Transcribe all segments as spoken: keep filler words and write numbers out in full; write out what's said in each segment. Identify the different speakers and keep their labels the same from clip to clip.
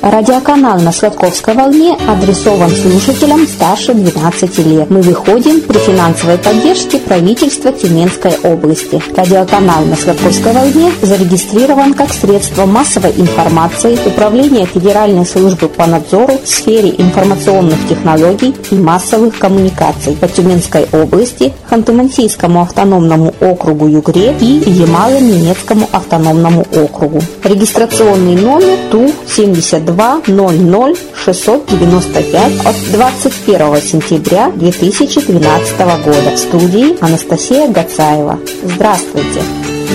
Speaker 1: Радиоканал на Сладковской волне адресован слушателям старше двенадцати лет. Мы выходим при финансовой поддержке правительства Тюменской области. Радиоканал на Сладковской волне зарегистрирован как средство массовой информации Управления Федеральной службы по надзору в сфере информационных технологий и массовых коммуникаций по Тюменской области, Ханты-Мансийскому автономному округу Югре и Ямало-Ненецкому автономному округу. Регистрационный номер ТУ семьдесят два ноль ноль шестьсот девяносто пять от двадцать первого сентября две тысячи двенадцатого года. В студии Анастасия Гацаева. Здравствуйте!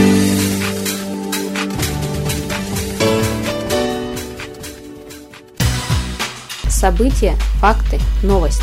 Speaker 1: События, факты, новости.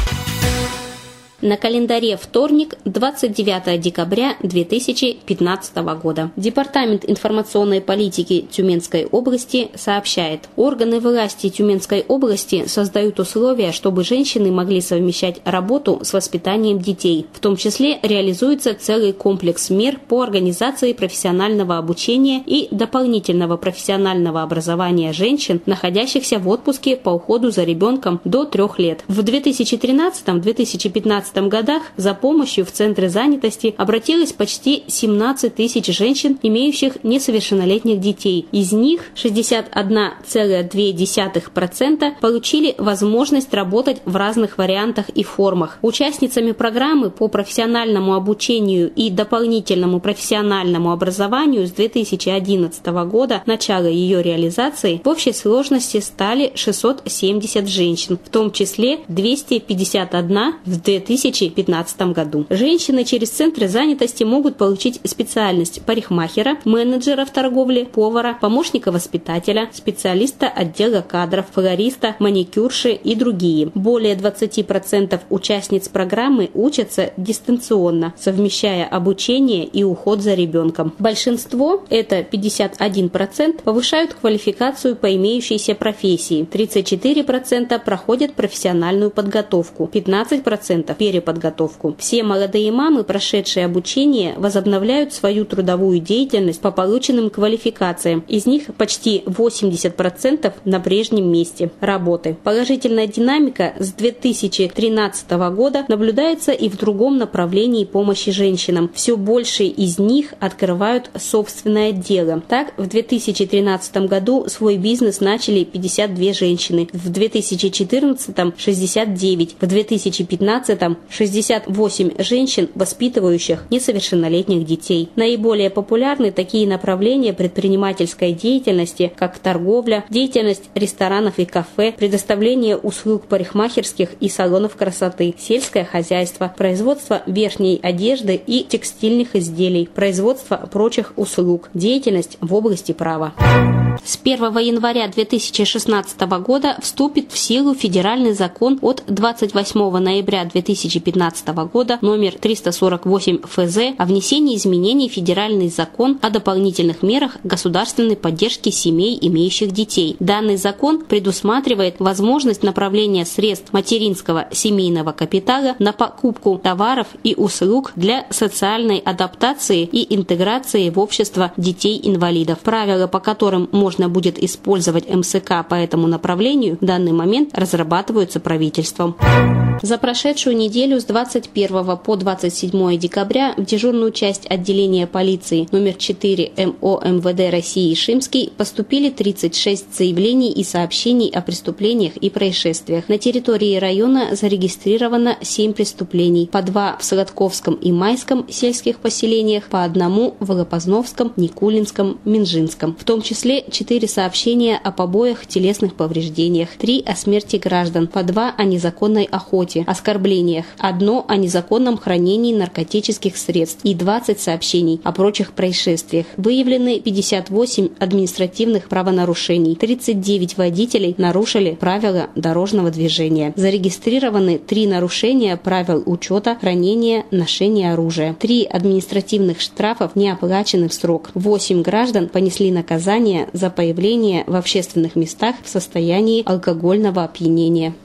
Speaker 1: На календаре вторник, двадцать девятого декабря две тысячи пятнадцатого года. Департамент информационной политики Тюменской области сообщает, органы власти Тюменской области создают условия, чтобы женщины могли совмещать работу с воспитанием детей. В том числе реализуется целый комплекс мер по организации профессионального обучения и дополнительного профессионального образования женщин, находящихся в отпуске по уходу за ребенком до трех лет. В две тысячи тринадцатом — две тысячи пятнадцатом годах за помощью в Центры занятости обратилось почти семнадцать тысяч женщин, имеющих несовершеннолетних детей. Из них шестьдесят один целых две десятых процента получили возможность работать в разных вариантах и формах. Участницами программы по профессиональному обучению и дополнительному профессиональному образованию с две тысячи одиннадцатого года, начала ее реализации, в общей сложности стали шестьсот семьдесят женщин, в том числе двести пятьдесят одна в две тысячи пятнадцатом году. Женщины через центры занятости могут получить специальность парикмахера, менеджера в торговле, повара, помощника воспитателя, специалиста отдела кадров, флориста, маникюрши и другие. Более двадцати процентов участниц программы учатся дистанционно, совмещая обучение и уход за ребенком. Большинство, это пятьдесят один процент, повышают квалификацию по имеющейся профессии, тридцать четыре процента проходят профессиональную подготовку, пятнадцать процентов переподготовку. Все молодые мамы, прошедшие обучение, возобновляют свою трудовую деятельность по полученным квалификациям. Из них почти восемьдесят процентов на прежнем месте работы. Положительная динамика с две тысячи тринадцатого года наблюдается и в другом направлении помощи женщинам. Все больше из них открывают собственное дело. Так, в две тысячи тринадцатом году свой бизнес начали пятьдесят две женщины, в две тысячи четырнадцатом – шестьдесят девять, в две тысячи пятнадцатом – шестьдесят восемь женщин, воспитывающих несовершеннолетних детей. Наиболее популярны такие направления предпринимательской деятельности, как торговля, деятельность ресторанов и кафе, предоставление услуг парикмахерских и салонов красоты, сельское хозяйство, производство верхней одежды и текстильных изделий, производство прочих услуг, деятельность в области права. С первого января две тысячи шестнадцатого года вступит в силу федеральный закон от двадцать восьмого ноября две тысячи пятнадцатого года номер триста сорок восемь эф зэ о внесении изменений в федеральный закон о дополнительных мерах государственной поддержки семей, имеющих детей. Данный закон предусматривает возможность направления средств материнского семейного капитала на покупку товаров и услуг для социальной адаптации и интеграции в общество детей-инвалидов. Правила, по которым можно будет использовать эм эс ка по этому направлению, в данный момент разрабатываются правительством. За прошедшую неделю с двадцать первого по двадцать седьмое декабря в дежурную часть отделения полиции номер четыре эм о эм вэ дэ России Шимский поступили тридцать шесть заявлений и сообщений о преступлениях и происшествиях. На территории района зарегистрировано семь преступлений, по два в Сладковском и Майском сельских поселениях, по одному в Лопозновском, Никулинском, Минжинском. В том числе четыре сообщения о побоях, телесных повреждениях, три о смерти граждан, по два о незаконной охоте, оскорблениях, одно о незаконном хранении наркотических средств и двадцать сообщений о прочих происшествиях. Выявлены пятьдесят восемь административных правонарушений, тридцать девять водителей нарушили правила дорожного движения. Зарегистрированы три нарушения правил учета, хранения, ношения оружия. три административных штрафов не оплачены в срок. восемь граждан понесли наказание за появление в общественных местах в состоянии алкогольного опьянения.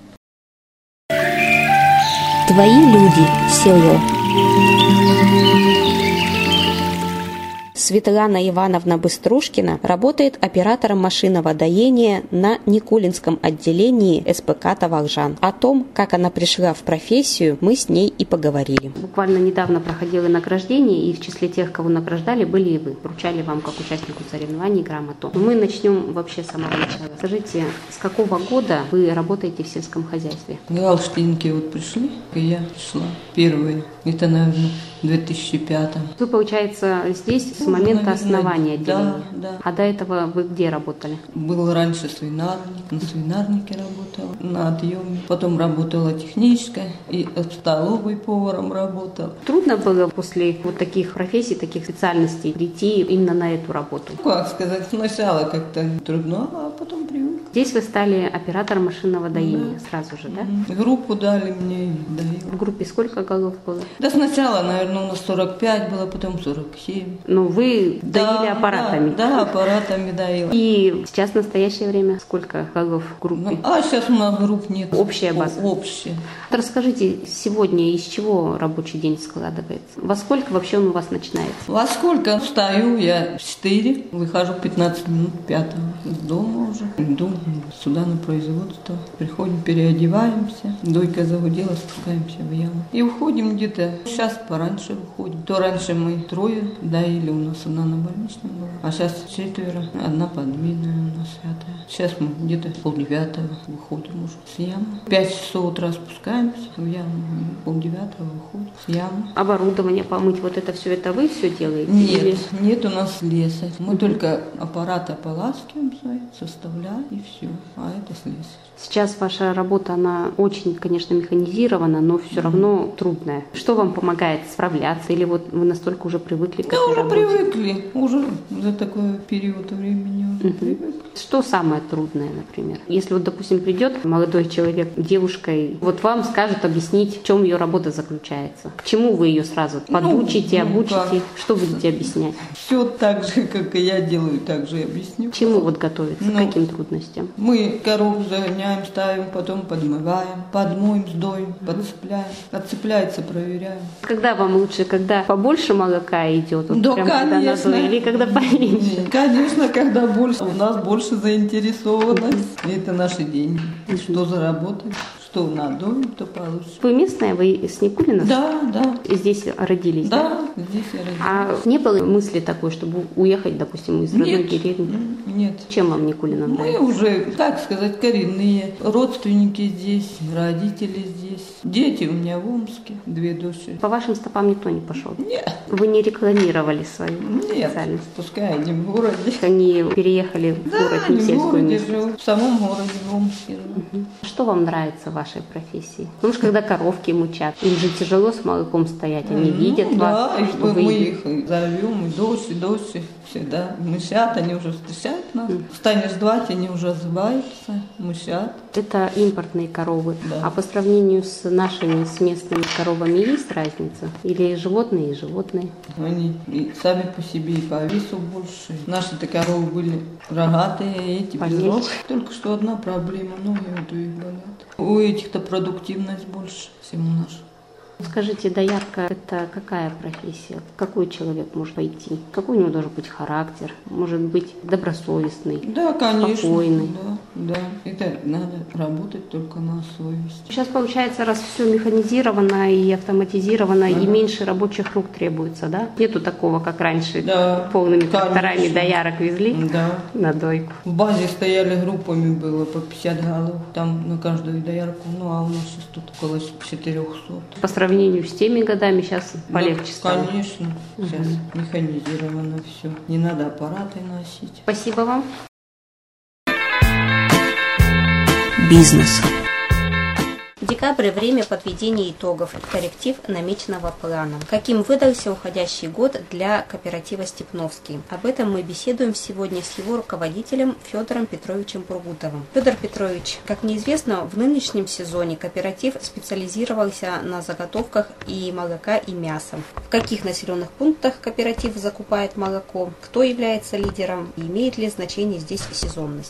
Speaker 1: Твои люди, село. Светлана Ивановна Быструшкина работает оператором машинного доения на Никулинском отделении эс пэ ка «Таволжан». О том, как она пришла в профессию, мы с ней и поговорили. Буквально недавно проходило награждение, и в числе тех, кого награждали, были и вы. Вручали вам, как участнику соревнований, грамоту. Мы начнем вообще с самого начала. Скажите, с какого года вы работаете в сельском хозяйстве?
Speaker 2: Галштинки вот пришли, и я пришла первые. Это, наверное, в две тысячи пятом.
Speaker 1: Вы, получается, здесь с момента наверное, основания отделения?
Speaker 2: Да, да.
Speaker 1: А до этого вы где работали?
Speaker 2: Был раньше свинарник, на свинарнике работала, на отъеме. Потом работала технической и в столовой поваром работала.
Speaker 1: Трудно было после вот таких профессий, таких специальностей прийти именно на эту работу?
Speaker 2: Как сказать, сначала как-то трудно, а потом привык.
Speaker 1: Здесь вы стали оператором машинного доения, да. Сразу же, да?
Speaker 2: Угу. Группу дали мне и доила.
Speaker 1: В группе сколько голов было?
Speaker 2: Да сначала, наверное, у нас сорок пять было, потом сорок семь.
Speaker 1: Ну, вы
Speaker 2: да,
Speaker 1: доили аппаратами?
Speaker 2: Да, да, аппаратами доила.
Speaker 1: И сейчас в настоящее время сколько голов в группе?
Speaker 2: Ну, а сейчас у нас групп нет.
Speaker 1: Общая база?
Speaker 2: Общая.
Speaker 1: Расскажите, сегодня из чего рабочий день складывается? Во сколько вообще он у вас начинается?
Speaker 2: Во сколько? Встаю я в четыре, выхожу пятнадцать минут пятого. Из дома уже. Иду сюда на производство. Приходим, переодеваемся. Дойка загудела, спускаемся в яму. И уходим где-то. Сейчас пораньше уходим. То раньше мы трое доили, у нас одна на больничном была. А сейчас четверо. Одна подменная у нас святая. Сейчас мы где-то полдевятого выходим уже с ямы. Пять часов утра спускаемся в яму. Полдевятого выходим с ямы.
Speaker 1: Оборудование помыть, вот это все, это вы все делаете?
Speaker 2: Нет,
Speaker 1: или...
Speaker 2: нет у нас слесарь. Мы угу. только аппарат ополаскиваем свои, составляем и все. А это слесарь.
Speaker 1: Сейчас ваша работа, она очень, конечно, механизирована, но все равно трудная. Что вам помогает справляться? Или вот вы настолько уже привыкли к
Speaker 2: да,
Speaker 1: этой
Speaker 2: уже
Speaker 1: работе?
Speaker 2: привыкли. Уже за такой период времени уже угу. привыкли.
Speaker 1: Что самое трудное, например? Если вот, допустим, придет молодой человек, девушка, и вот вам скажет объяснить, в чем ее работа заключается. К чему вы ее сразу подучите, ну, обучите? Ну, что будете объяснять?
Speaker 2: Все так же, как и я делаю, так же и объясню.
Speaker 1: К чему вот готовиться? Ну, к каким трудностям?
Speaker 2: Мы корову загоняем, ставим, потом подмываем, подмоем, сдоим, подцепляем. Отцепляется, проверяем. Когда вам лучше, когда побольше молока идет? Вот
Speaker 1: да, прям, конечно. Когда надо, или когда поменьше?
Speaker 2: Конечно, когда больше. У нас больше заинтересованность. Это наши деньги. Что заработать? Что надо, то получится.
Speaker 1: Вы местная? Вы с Никулина?
Speaker 2: Да, да.
Speaker 1: Здесь родились, да?
Speaker 2: Да, здесь я родилась.
Speaker 1: А не было мысли такой, чтобы уехать, допустим, из родной
Speaker 2: нет,
Speaker 1: деревни?
Speaker 2: Нет.
Speaker 1: Чем вам Никулина нравится?
Speaker 2: Мы уже, так сказать, коренные. Родственники здесь, родители здесь. Дети у меня в Омске, две дочери.
Speaker 1: По вашим стопам никто не пошел?
Speaker 2: Нет.
Speaker 1: Вы не рекламировали свою
Speaker 2: нет,
Speaker 1: специальность?
Speaker 2: Пускай они в городе.
Speaker 1: Они переехали в
Speaker 2: да,
Speaker 1: город, не в сельскую местность?
Speaker 2: Живут, в самом городе, в Омске.
Speaker 1: Угу. Что вам нравится в вашей профессии? Потому что когда коровки мучат, им же тяжело с молоком стоять, они ну, видят
Speaker 2: да,
Speaker 1: вас.
Speaker 2: Да, что мы их зовем, и дочь, и дочь, всегда мычат, они уже встречают нас. Угу. Станешь звать, они уже отзываются, мычат.
Speaker 1: Это импортные коровы.
Speaker 2: Да.
Speaker 1: А по сравнению с нашими, с местными коровами есть разница? Или животные и животные?
Speaker 2: Они и сами по себе и по весу больше. Наши-то коровы были рогатые, эти без рог. Только что одна проблема, ноги вот у них болят. У этих-то продуктивность больше, чем у наших.
Speaker 1: Скажите, доярка – это какая профессия? Какой человек может пойти? Какой у него должен быть характер? Может быть, добросовестный,
Speaker 2: да, конечно,
Speaker 1: спокойный?
Speaker 2: Да, да. Это надо работать только на совести.
Speaker 1: Сейчас, получается, раз все механизировано и автоматизировано, ага. и меньше рабочих рук требуется, да? Нету такого, как раньше, да, полными тракторами доярок везли
Speaker 2: да.
Speaker 1: на дойку.
Speaker 2: В базе стояли группами, было по пятьдесят голов, там на каждую доярку, ну а у нас сейчас тут около четырехсот.
Speaker 1: По сравнению с теми годами сейчас полегче
Speaker 2: да,
Speaker 1: стало.
Speaker 2: Конечно, сейчас угу. механизировано все. Не надо аппараты носить.
Speaker 1: Спасибо вам.
Speaker 3: Бизнес.
Speaker 1: Декабрь – время подведения итогов, корректив намеченного плана. Каким выдался уходящий год для кооператива «Степновский»? Об этом мы беседуем сегодня с его руководителем Федором Петровичем Бургутовым. Федор Петрович, как мне известно, в нынешнем сезоне кооператив специализировался на заготовках и молока, и мяса. В каких населенных пунктах кооператив закупает молоко? Кто является лидером? И имеет ли значение здесь сезонность?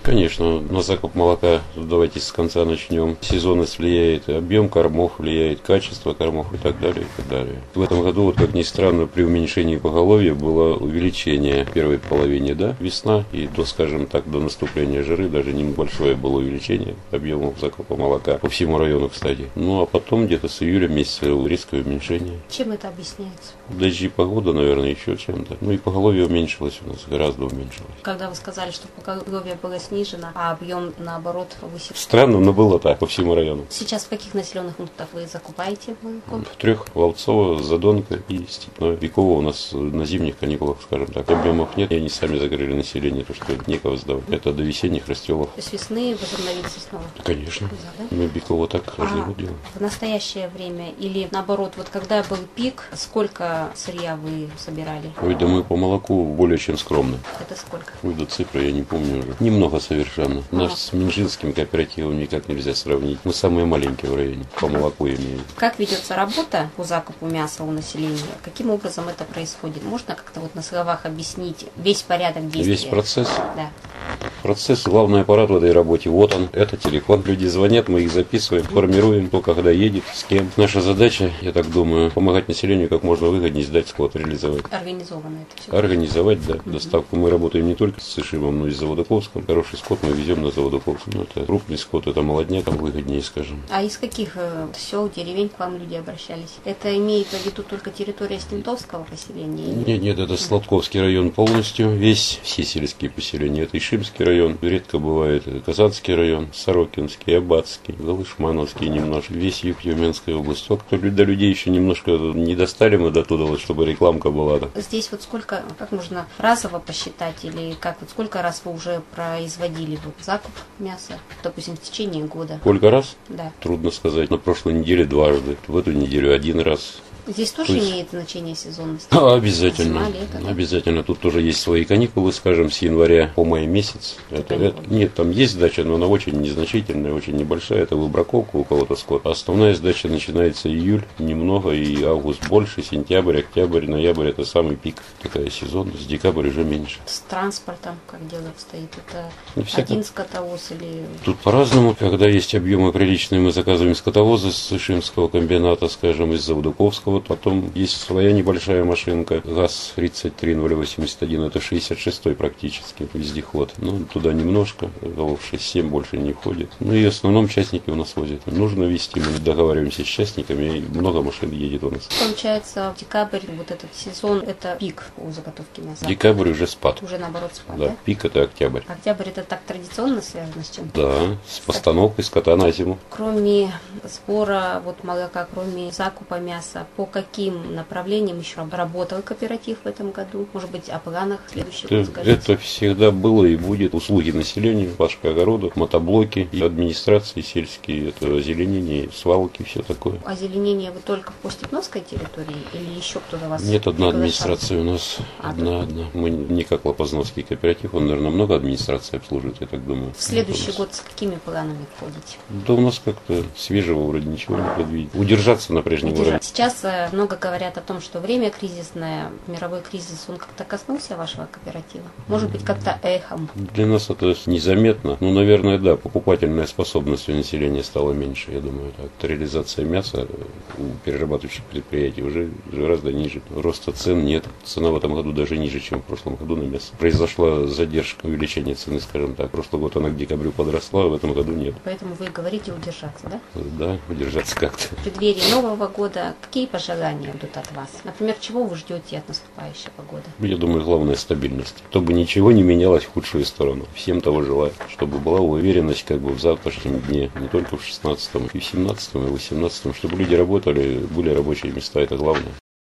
Speaker 4: Конечно, на закуп молока, давайте с конца начнем. Сезонность влияет, объем кормов влияет, качество кормов и так далее, и так далее. В этом году, вот как ни странно, при уменьшении поголовья было увеличение в первой половине, да, весна, и до, скажем так, до наступления жары даже небольшое было увеличение объемов закупа молока по всему району, кстати. Ну, а потом где-то с июля месяца резкое уменьшение.
Speaker 1: Чем это объясняется?
Speaker 4: Дожди, погода, наверное, еще чем-то. Ну и поголовье уменьшилось у нас, гораздо уменьшилось.
Speaker 1: Когда вы сказали, что поголовье было снижено, а объем, наоборот, повысился?
Speaker 4: Странно, но было так по всему району.
Speaker 1: Сейчас в каких населенных пунктах вы закупаете молоко?
Speaker 4: В трех. Волцово, Задонка и Степное. Виково у нас на зимних каникулах, скажем так. Объемов нет, и они сами закрыли население, то что некого сдавать. Это до весенних расстелов.
Speaker 1: То есть весны возобновится снова?
Speaker 4: Конечно.
Speaker 1: Да, да?
Speaker 4: Мы Биково так каждый
Speaker 1: а
Speaker 4: год делаем.
Speaker 1: В настоящее время или наоборот, вот когда был пик, сколько сырья вы собирали?
Speaker 4: Ой, да мы по молоку более чем скромны.
Speaker 1: Это сколько?
Speaker 4: Ой, да цифры я не помню уже. Немного совершенно.
Speaker 1: Ага.
Speaker 4: Наш с Минжинским кооперативом никак нельзя сравнить. Мы самые маленькие в районе. По молоку имеем.
Speaker 1: Как ведется работа по закупу мяса у населения? Каким образом это происходит? Можно как-то вот на словах объяснить весь порядок действия?
Speaker 4: Весь процесс?
Speaker 1: Да.
Speaker 4: Процесс, главный аппарат в этой работе, вот он, это телефон. Люди звонят, мы их записываем, формируем, кто когда едет, с кем. Наша задача, я так думаю, помогать населению как можно выгоднее сдать скот, реализовать.
Speaker 1: Организованно это все?
Speaker 4: Организовать, да.
Speaker 1: Угу.
Speaker 4: Доставку мы работаем не только с Ишимом, но и с Заводоковском. Хороший скот мы везем на Заводоковск. Ну, это крупный скот, это молодняк, там выгоднее, скажем.
Speaker 1: А из каких э, сел, деревень к вам люди обращались? Это имеет в виду только территория Стентовского поселения?
Speaker 4: Нет, нет, это Сладковский район полностью, весь, все сельские поселения. Это Ишимский район, редко бывает Казанский район, Сорокинский, Аббатский, Галышмановский немножко, весь юг Тюменской области. Вот кто до людей еще немножко не достали мы до туда, вот, чтобы рекламка была. -то.
Speaker 1: Здесь вот сколько, как можно разово посчитать, или как, вот сколько раз вы уже производили вот закуп мяса, допустим, в течение года?
Speaker 4: Сколько раз?
Speaker 1: Да.
Speaker 4: Трудно сказать. На прошлой неделе дважды, в эту неделю один раз.
Speaker 1: Здесь тоже
Speaker 4: То есть...
Speaker 1: имеет значение сезонность?
Speaker 4: А, обязательно.
Speaker 1: Зима, лето, да?
Speaker 4: Обязательно. Тут тоже есть свои каникулы, скажем, с января по май месяц. Это, это, нет, там есть сдача, но она очень незначительная, очень небольшая. Это выбраковка у кого-то скот. Основная сдача начинается июль, немного, и август больше, сентябрь, октябрь, ноябрь. Это самый пик. Такая сезонность. Декабрь уже меньше.
Speaker 1: С транспортом, как дело обстоит? Это
Speaker 4: Ну, всяко...
Speaker 1: один скотовоз или...
Speaker 4: Тут по-разному. Когда есть объемы приличные, мы заказываем скотовозы с Ишимского комбината, скажем, из Заводоковского. Потом есть своя небольшая машинка, ГАЗ тридцать три ноль восемьдесят один, это шестьдесят шестой практически вездеход. Ну, туда немножко, голов шесть-семь больше не входит. Ну и в основном частники у нас возят. Нужно везти, мы договариваемся с частниками, и много машин едет у нас.
Speaker 1: Получается, декабрь, вот этот сезон, это пик у заготовки мяса?
Speaker 4: Декабрь уже спад.
Speaker 1: Уже наоборот спад,
Speaker 4: да?
Speaker 1: Да,
Speaker 4: пик это октябрь.
Speaker 1: Октябрь это так традиционно связано с чем-то?
Speaker 4: Да, с постановкой скота на зиму.
Speaker 1: Кроме сбора вот молока, кроме закупа мяса, по каким направлениям еще работал кооператив в этом году? Может быть, о планах следующего года скажите?
Speaker 4: Это всегда было и будет. Услуги населению, пашка огородов, мотоблоки, и администрации сельские, это озеленение, свалки, все такое.
Speaker 1: Озеленение вы только по Степновской территории или еще кто-то вас
Speaker 4: Нет, одна
Speaker 1: приглашал?
Speaker 4: администрация у нас.
Speaker 1: А,
Speaker 4: одна,
Speaker 1: да.
Speaker 4: одна. Мы не как Лопозновский кооператив, он, наверное, много администраций обслуживает, я так думаю.
Speaker 1: В следующий
Speaker 4: нас...
Speaker 1: год с какими планами входите?
Speaker 4: Да у нас как-то свежего вроде ничего не предвидит. Удержаться на прежнем уровне.
Speaker 1: Сейчас э, много говорят о том, что время кризисное, мировой кризис, он как-то коснулся вашего кооператива? Может быть, как-то эхом?
Speaker 4: Для нас это незаметно. Ну, наверное, да, покупательная способность у населения стала меньше, я думаю. Так. Реализация мяса у перерабатывающих предприятий уже гораздо ниже. Роста цен нет. Цена в этом году даже ниже, чем в прошлом году на мясо. Произошла задержка увеличения цены, скажем так. Прошлый год она к декабрю подросла, а в этом году нет.
Speaker 1: Поэтому вы говорите удержаться, да?
Speaker 4: Да, удержаться как-то.
Speaker 1: В преддверии Нового года какие пожелания будут от вас? Например, чего вы ждете от наступающей погоды?
Speaker 4: Я думаю, главное стабильность. Чтобы ничего не менялось в худшую сторону. Всем того желаю. Чтобы была уверенность как бы в завтрашнем дне. Не только в шестнадцатом, и в семнадцатом, и в восемнадцатом. Чтобы люди работали, были рабочие места. Это главное.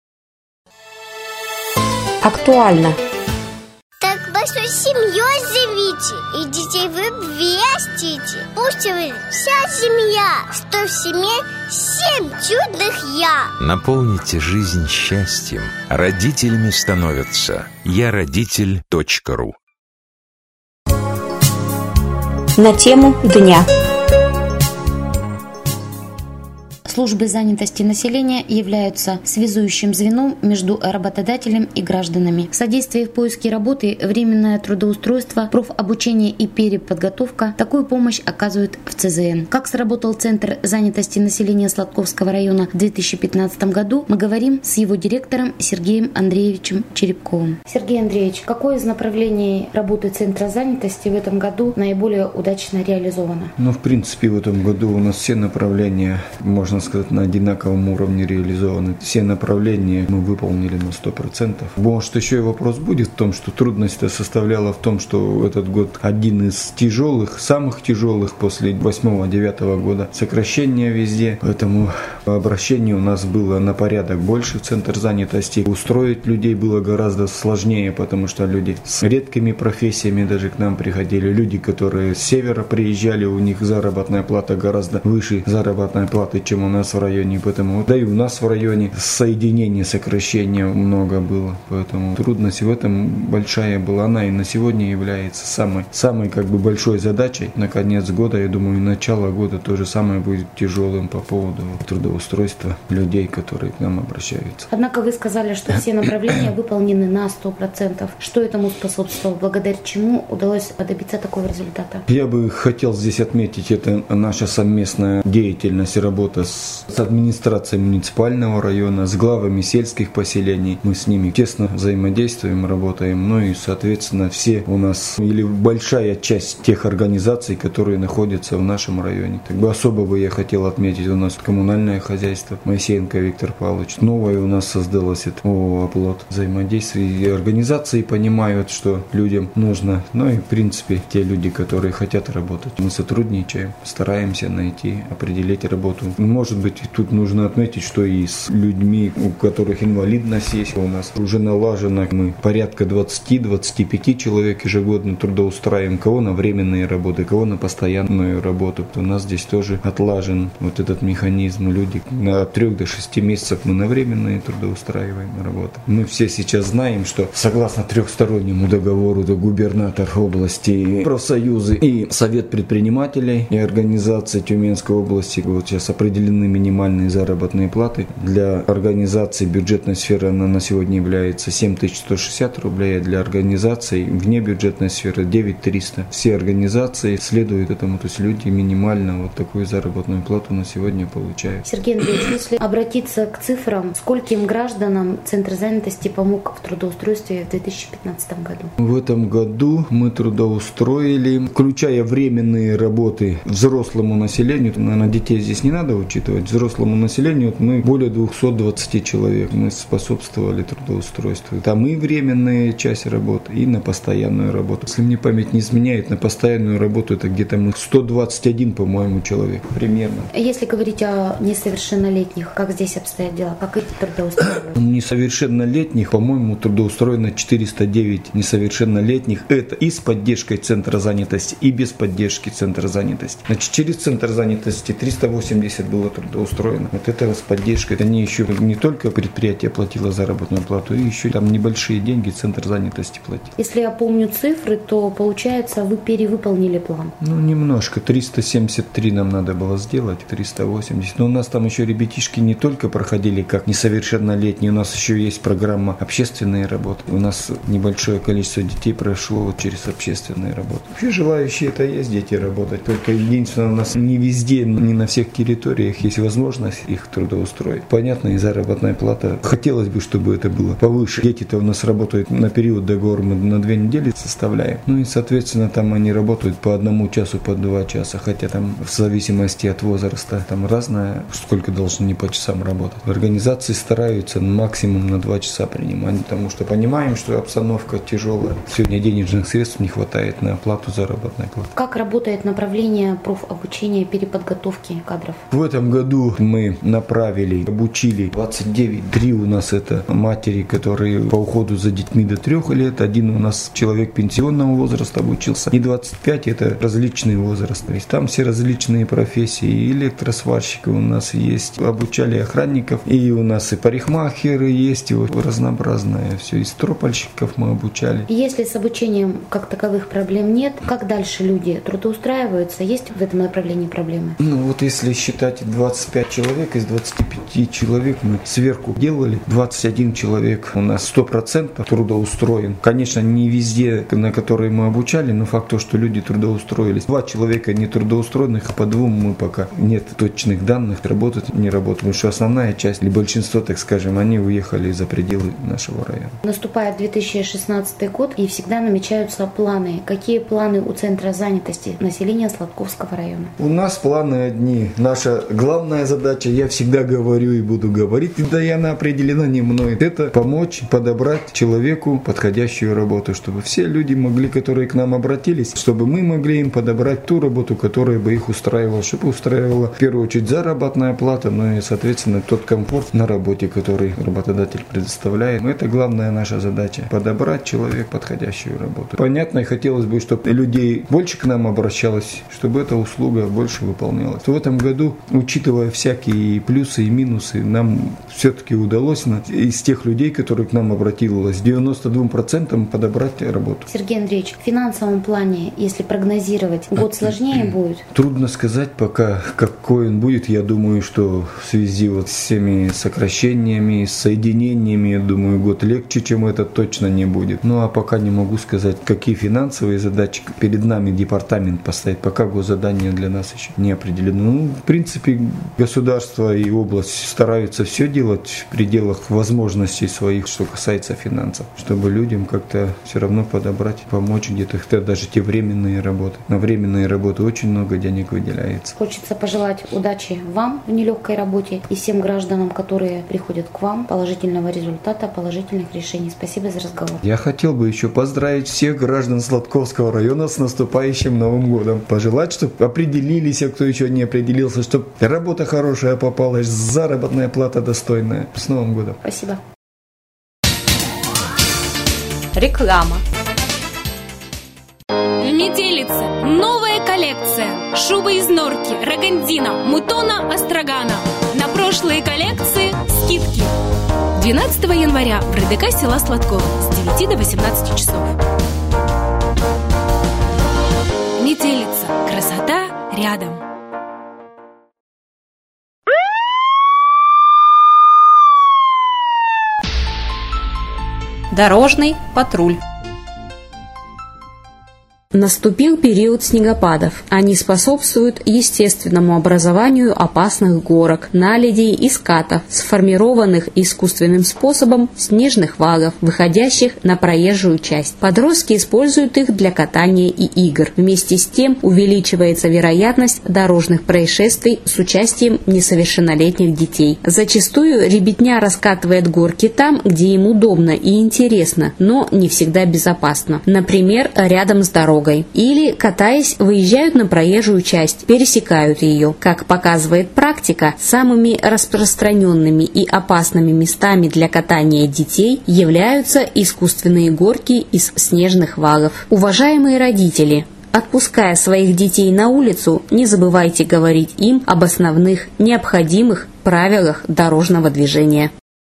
Speaker 3: Актуально.
Speaker 5: Так большой семьей живите, и детей вы вестите. Пусть вы вся семья, что в семье семь чудных я.
Speaker 6: Наполните жизнь счастьем. Родителями становятся я родитель точка ру.
Speaker 3: На тему дня.
Speaker 1: Службы занятости населения являются связующим звеном между работодателем и гражданами. Содействие в поиске работы, временное трудоустройство, профобучение и переподготовка – такую помощь оказывают в цэ зэ эн. Как сработал Центр занятости населения Сладковского района в две тысячи пятнадцатом году, мы говорим с его директором Сергеем Андреевичем Черепковым. Сергей Андреевич, какое из направлений работы Центра занятости в этом году наиболее удачно реализовано?
Speaker 7: Ну, в принципе, в этом году у нас все направления, можно сказать, на одинаковом уровне реализованы. Все направления мы выполнили на сто процентов. Может, еще и вопрос будет в том, что трудность составляла в том, что этот год один из тяжелых, самых тяжелых после восьмого-девятого года. Сокращение везде, поэтому обращение у нас было на порядок больше в Центр занятости. Устроить людей было гораздо сложнее, потому что люди с редкими профессиями даже к нам приходили. Люди, которые с севера приезжали, у них заработная плата гораздо выше заработной платы, чем у нас в районе. Поэтому, да и у нас в районе соединение, сокращения много было. Поэтому трудность в этом большая была. Она и на сегодня является самой, самой как бы большой задачей. На конец года, я думаю, и начало года то же самое будет тяжелым по поводу трудоустройства людей, которые к нам обращаются.
Speaker 1: Однако вы сказали, что все направления выполнены на сто процентов. Что этому способствовало? Благодаря чему удалось добиться такого результата?
Speaker 7: Я бы хотел здесь отметить, это наша совместная деятельность и работа с, с администрацией муниципального района, с главами сельских поселений. Мы с ними тесно взаимодействуем, работаем. Ну и, соответственно, все у нас, или большая часть тех организаций, которые находятся в нашем районе. Так бы особо бы я хотел отметить, у нас коммунальное хозяйство, Моисеенко Виктор Павлович. Новое у нас создалось это ООО «Оплот». Взаимодействие и организации понимают, что людям нужно. Ну и, в принципе, те люди, которые хотят работать. Мы сотрудничаем, стараемся найти, определить работу. Может быть, тут нужно отметить, что и с людьми, у которых инвалидность есть, у нас уже налажено. Мы порядка двадцать-двадцать пять человек ежегодно трудоустраиваем. Кого на временные работы, кого на постоянную работу. У нас здесь тоже отлажен вот этот механизм. Люди от трех до шести месяцев мы на временные трудоустраиваем работу. Мы все сейчас знаем, что согласно трехстороннему договору, то губернатор области, профсоюзы и совет предпринимателей и организации Тюменской области вот сейчас определены минимальные заработные платы. Для организации бюджетной сферы она на сегодня является семь тысяч сто шестьдесят рублей, а для организаций вне бюджетной сферы девять тысяч триста. Все организации следуют этому, то есть люди минимально вот такую заработную плату на сегодня получают.
Speaker 1: Сергей Андреевич, если обратиться к цифрам, скольким гражданам Центр занятости помог в трудоустройстве в две тысячи пятнадцатом году?
Speaker 7: В этом году мы трудоустроили, включая временные работы взрослому населению, наверное, детей здесь не надо учитывать, взрослому населению вот мы более двести двадцать человек мы способствовали трудоустройству. Там и временная часть работы, и на постоянную работу. Если мне память не изменяет, на постоянную работу это где-то мы сто двадцать один, по-моему, человек примерно.
Speaker 1: Если говорить о несовершеннолетних, как здесь обстоят дела, как их трудоустраивают?
Speaker 7: Несовершеннолетних, по-моему, трудоустроено четыреста девять несовершеннолетних. Это и с поддержкой Центра занятости, и без поддержки Центра занятости. Значит, через Центр занятости триста восемьдесят было трудоустроено. Вот это с поддержкой. Они еще не только предприятие платило заработную плату, и еще там небольшие деньги Центр занятости платил.
Speaker 1: Если я помню цифры, то получается, вы перевыполнили план.
Speaker 7: Ну, немножко. триста семьдесят три нам надо было сделать, триста восемьдесят. Но у нас там еще ребятишки не только проходили как несовершеннолетние, у нас еще есть программа общественные работы. У нас небольшое количество детей прошло вот через общественные работы. Вообще желающие это есть дети работать. Только единственное, у нас не везде, не на всех территориях есть возможность их трудоустроить. Понятно, и заработная плата. Хотелось бы, чтобы это было повыше. Дети-то у нас работают на период договора, мы на две недели составляем. Ну и, соответственно, там они работают по одному часу, по два часа. Хотя там в зависимости от возраста там разное, сколько должны не по часам работать. Организации стараются максимум на два часа принимать, потому что понимаем, что обстановка тяжелая. Сегодня денежных средств не хватает на оплату заработной платы.
Speaker 1: Как работает направление профобучения, переподготовки кадров?
Speaker 7: В этом году мы направили, обучили двадцать девять. Три у нас это матери, которые по уходу за детьми до трех лет. Один у нас человек пенсионного возраста обучился. И двадцать пять это различный возраст. То есть там все различные профессии. И электросварщики у нас есть. Обучали охранников. И у нас и парикмахеры есть. И вот разнообразное все. И стропольщиков мы обучали.
Speaker 1: Если с обучением как таковых проблем нет, как дальше люди трудоустраиваются? Есть в этом направлении проблемы?
Speaker 7: Ну вот если считать двадцать двадцать пять человек, из двадцати пяти человек мы сверху делали, двадцать один человек у нас сто процентов трудоустроен. Конечно, не везде, на которые мы обучали, но факт то, что люди трудоустроились. Два человека не трудоустроенных, а по двум мы пока нет точных данных, работают, не работают. Потому что основная часть, или большинство, так скажем, они уехали за пределы нашего района.
Speaker 1: Наступает две тысячи шестнадцатый год, и всегда намечаются планы. Какие планы у Центра занятости населения Сладковского района?
Speaker 7: У нас планы одни. Наша главная задача, я всегда говорю и буду говорить, и да и она определена не мной, это помочь подобрать человеку подходящую работу, чтобы все люди могли, которые к нам обратились, чтобы мы могли им подобрать ту работу, которая бы их устраивала, чтобы устраивала в первую очередь заработная плата, но и, соответственно, тот комфорт на работе, который работодатель предоставляет. Это главная наша задача – подобрать человеку подходящую работу. Понятно, и хотелось бы, чтобы людей больше к нам обращалось, чтобы эта услуга больше выполнялась. В этом году, учитывая всякие плюсы и минусы, нам все-таки удалось из тех людей, которые к нам обратились, девяносто два процента подобрать работу.
Speaker 1: Сергей Андреевич, в финансовом плане, если прогнозировать, год сложнее будет?
Speaker 7: Трудно сказать пока, какой он будет. Я думаю, что в связи вот с всеми сокращениями, соединениями, я думаю, год легче, чем этот точно не будет. Ну а пока не могу сказать, какие финансовые задачи перед нами департамент поставит. Пока госзадание для нас еще не определено. Ну, в принципе, государство и область стараются все делать в пределах возможностей своих, что касается финансов, чтобы людям как-то все равно подобрать, помочь где-то, даже те временные работы. На временные работы очень много денег выделяется.
Speaker 1: Хочется пожелать удачи вам в нелегкой работе и всем гражданам, которые приходят к вам, положительного результата, положительных решений. Спасибо за разговор.
Speaker 7: Я хотел бы еще поздравить всех граждан Сладковского района с наступающим Новым годом. Пожелать, чтобы определились, а кто еще не определился, чтобы работа хорошая попалась, заработная плата достойная. С Новым годом.
Speaker 1: Спасибо.
Speaker 8: Реклама. В Метелице новая коллекция. Шубы из норки, рогандина, мутона, острогана. На прошлые коллекции скидки. двенадцатого января в РДК села Сладкова с девяти до восемнадцати часов. Метелица. Красота рядом.
Speaker 1: Дорожный патруль. Наступил период снегопадов. Они способствуют естественному образованию опасных горок, наледей и скатов, сформированных искусственным способом снежных валов, выходящих на проезжую часть. Подростки используют их для катания и игр. Вместе с тем увеличивается вероятность дорожных происшествий с участием несовершеннолетних детей. Зачастую ребятня раскатывает горки там, где им удобно и интересно, но не всегда безопасно. Например, рядом с дорогой. Или, катаясь, выезжают на проезжую часть, пересекают ее. Как показывает практика, самыми распространенными и опасными местами для катания детей являются искусственные горки из снежных валов. Уважаемые родители, отпуская своих детей на улицу, не забывайте говорить им об основных необходимых правилах дорожного движения.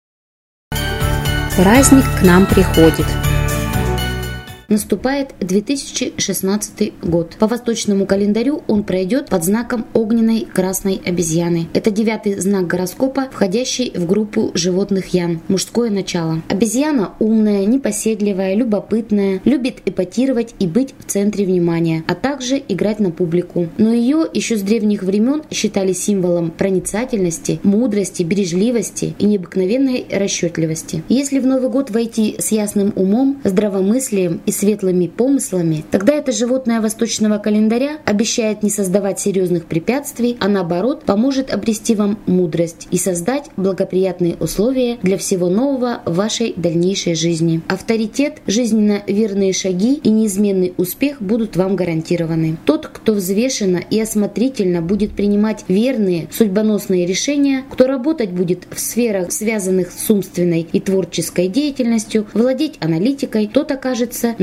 Speaker 1: Праздник к нам приходит. Наступает две тысячи шестнадцатый год. По восточному календарю он пройдет под знаком огненной красной обезьяны. Это девятый знак гороскопа, входящий в группу животных Ян, мужское начало. Обезьяна умная, непоседливая, любопытная, любит эпатировать и быть в центре внимания, а также играть на публику. Но ее еще с древних времен считали символом проницательности, мудрости, бережливости и необыкновенной расчетливости. Если в Новый год войти с ясным умом, здравомыслием и светлыми помыслами, тогда это животное восточного календаря обещает не создавать серьезных препятствий, а наоборот поможет обрести вам мудрость и создать благоприятные условия для всего нового в вашей дальнейшей жизни. Авторитет, жизненно верные шаги и неизменный успех будут вам гарантированы. Тот, кто взвешенно и осмотрительно будет принимать верные, судьбоносные решения, кто работать будет в сферах, связанных с умственной и творческой деятельностью, владеть аналитикой, тот окажется на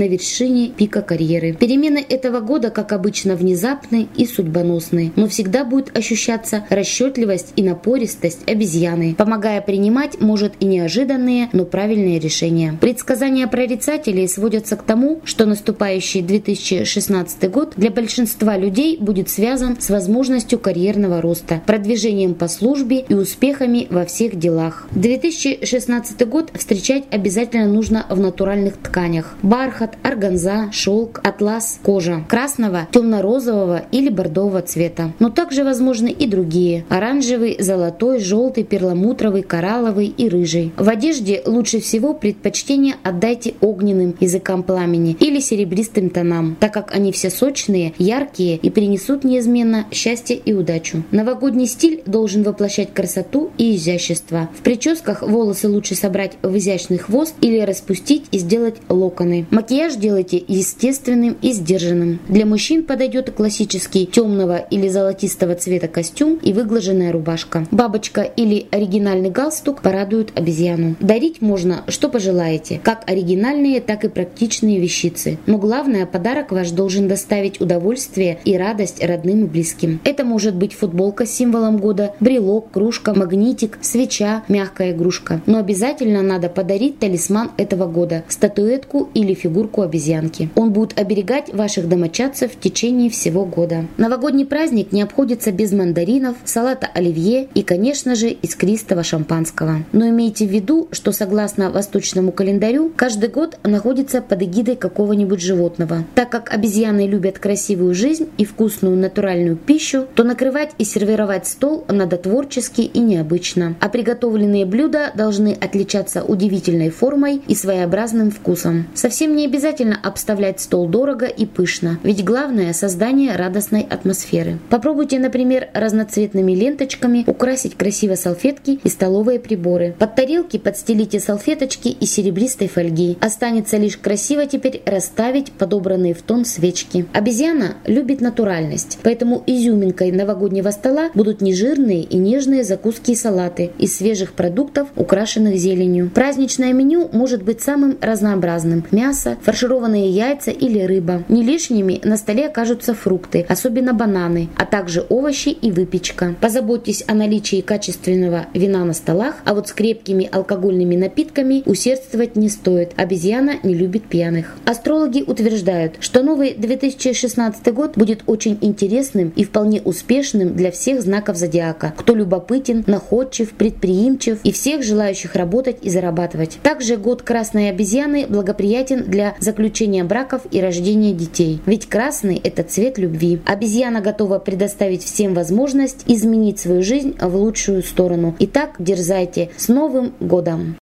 Speaker 1: на вершине пика карьеры. Перемены этого года, как обычно, внезапны и судьбоносны, но всегда будет ощущаться расчетливость и напористость обезьяны, помогая принимать, может, и неожиданные, но правильные решения. Предсказания прорицателей сводятся к тому, что наступающий две тысячи шестнадцатый год для большинства людей будет связан с возможностью карьерного роста, продвижением по службе и успехами во всех делах. две тысячи шестнадцатый год встречать обязательно нужно в натуральных тканях: бархат, органза, шелк, атлас, кожа красного, темно-розового или бордового цвета. Но также возможны и другие: оранжевый, золотой, желтый, перламутровый, коралловый и рыжий. В одежде лучше всего предпочтение отдайте огненным языкам пламени или серебристым тонам, так как они все сочные, яркие и принесут неизменно счастье и удачу. Новогодний стиль должен воплощать красоту и изящество. В прическах волосы лучше собрать в изящный хвост или распустить и сделать локоны. Макияж делайте естественным и сдержанным. Для мужчин подойдет классический темного или золотистого цвета костюм и выглаженная рубашка. Бабочка или оригинальный галстук порадуют обезьяну. Дарить можно, что пожелаете, как оригинальные, так и практичные вещицы. Но главное, подарок ваш должен доставить удовольствие и радость родным и близким. Это может быть футболка с символом года, брелок, кружка, магнитик, свеча, мягкая игрушка. Но обязательно надо подарить талисман этого года – статуэтку или фигурку обезьянки. Он будет оберегать ваших домочадцев в течение всего года. Новогодний праздник не обходится без мандаринов, салата оливье и, конечно же, искристого шампанского. Но имейте в виду, что согласно восточному календарю, каждый год находится под эгидой какого-нибудь животного. Так как обезьяны любят красивую жизнь и вкусную натуральную пищу, то накрывать и сервировать стол надо творчески и необычно. А приготовленные блюда должны отличаться удивительной формой и своеобразным вкусом. Совсем не обязательно обставлять стол дорого и пышно, ведь главное – создание радостной атмосферы. Попробуйте, например, разноцветными ленточками украсить красиво салфетки и столовые приборы. Под тарелки подстелите салфеточки из серебристой фольги. Останется лишь красиво теперь расставить подобранные в тон свечки. Обезьяна любит натуральность, поэтому изюминкой новогоднего стола будут нежирные и нежные закуски и салаты из свежих продуктов, украшенных зеленью. Праздничное меню может быть самым разнообразным: мясо, фаршированные яйца или рыба. Не лишними на столе окажутся фрукты, особенно бананы, а также овощи и выпечка. Позаботьтесь о наличии качественного вина на столах, а вот с крепкими алкогольными напитками усердствовать не стоит. Обезьяна не любит пьяных. Астрологи утверждают, что новый две тысячи шестнадцатый год будет очень интересным и вполне успешным для всех знаков зодиака, кто любопытен, находчив, предприимчив и всех желающих работать и зарабатывать. Также год красной обезьяны благоприятен для заключения браков и рождения детей. Ведь красный – это цвет любви. Обезьяна готова предоставить всем возможность изменить свою жизнь в лучшую сторону. Итак, дерзайте! С Новым годом!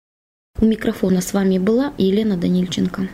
Speaker 9: У микрофона с вами была Елена Данильченко.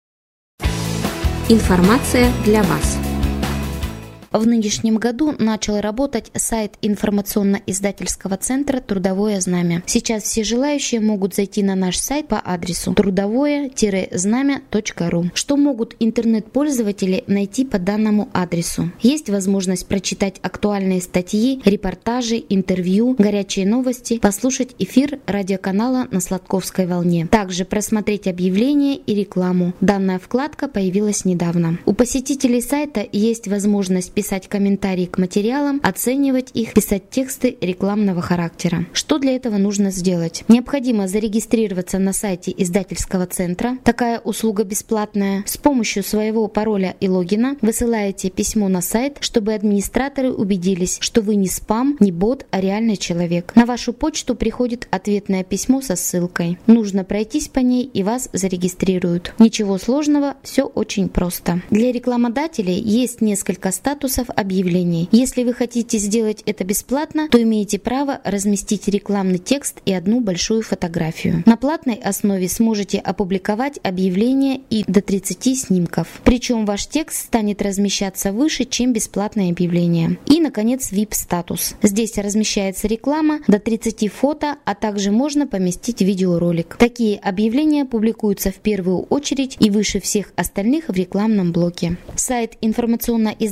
Speaker 1: Информация для вас.
Speaker 9: В нынешнем году начал работать сайт информационно-издательского центра «Трудовое знамя». Сейчас все желающие могут зайти на наш сайт по адресу трудовое знамя точка ру. Что могут интернет-пользователи найти по данному адресу? Есть возможность прочитать актуальные статьи, репортажи, интервью, горячие новости, послушать эфир радиоканала на Сладковской волне. Также просмотреть объявления и рекламу. Данная вкладка появилась недавно. У посетителей сайта есть возможность писать комментарии к материалам, оценивать их, писать тексты рекламного характера. Что для этого нужно сделать? Необходимо зарегистрироваться на сайте издательского центра. Такая услуга бесплатная. С помощью своего пароля и логина высылаете письмо на сайт, чтобы администраторы убедились, что вы не спам, не бот, а реальный человек. На вашу почту приходит ответное письмо со ссылкой. Нужно пройтись по ней, и вас зарегистрируют. Ничего сложного, все очень просто. Для рекламодателей есть несколько статусов объявлений. Если вы хотите сделать это бесплатно, то имеете право разместить рекламный текст и одну большую фотографию. На платной основе сможете опубликовать объявление и до тридцати снимков. Причем ваш текст станет размещаться выше, чем бесплатное объявление. И, наконец, ви ай пи-статус. Здесь размещается реклама, до тридцати фото, а также можно поместить видеоролик. Такие объявления публикуются в первую очередь и выше всех остальных в рекламном блоке. Сайт информационно-издательского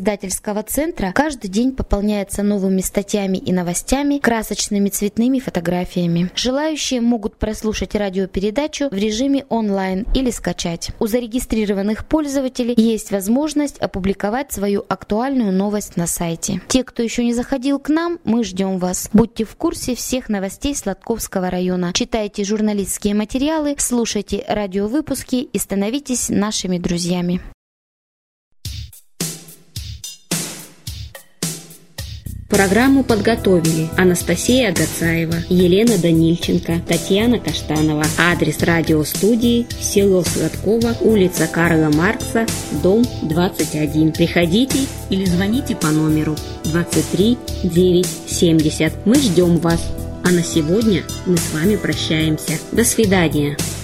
Speaker 9: издательского центра каждый день пополняется новыми статьями и новостями, красочными цветными фотографиями. Желающие могут прослушать радиопередачу в режиме онлайн или скачать. У зарегистрированных пользователей есть возможность опубликовать свою актуальную новость на сайте. Те, кто еще не заходил к нам, мы ждем вас. Будьте в курсе всех новостей Сладковского района. Читайте журналистские материалы, слушайте радиовыпуски и становитесь нашими друзьями.
Speaker 1: Программу подготовили Анастасия Агацаева, Елена Данильченко, Татьяна Каштанова. Адрес радиостудии: село Сладково, улица Карла Маркса, дом двадцать один. Приходите или звоните по номеру двадцать три девять семьдесят. Мы ждем вас. А на сегодня мы с вами прощаемся. До свидания.